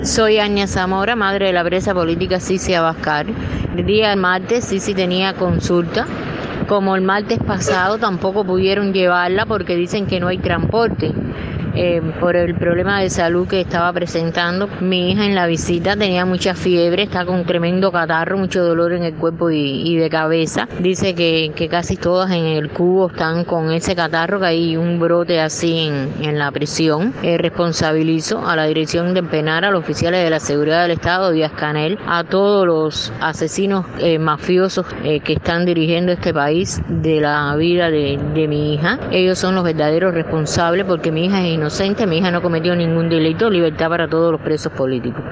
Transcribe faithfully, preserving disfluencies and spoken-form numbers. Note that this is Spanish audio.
Soy Aña Zamora, madre de la presa política Cici Abascal. El día martes Cici tenía consulta. Como el martes pasado tampoco pudieron llevarla porque dicen que no hay transporte. Eh, por el problema de salud que estaba presentando mi hija en la visita, tenía mucha fiebre, está con tremendo catarro, mucho dolor en el cuerpo y, y de cabeza. Dice que, que casi todas en el cubo están con ese catarro, que hay un brote así en, en la prisión. Eh, responsabilizo a la dirección del penal, a los oficiales de la seguridad del Estado, Díaz Canel, a todos los asesinos eh, mafiosos eh, que están dirigiendo este país de la vida de, de mi hija. Ellos son los verdaderos responsables porque mi hija es inocente, mi hija no cometió ningún delito. Libertad para todos los presos políticos.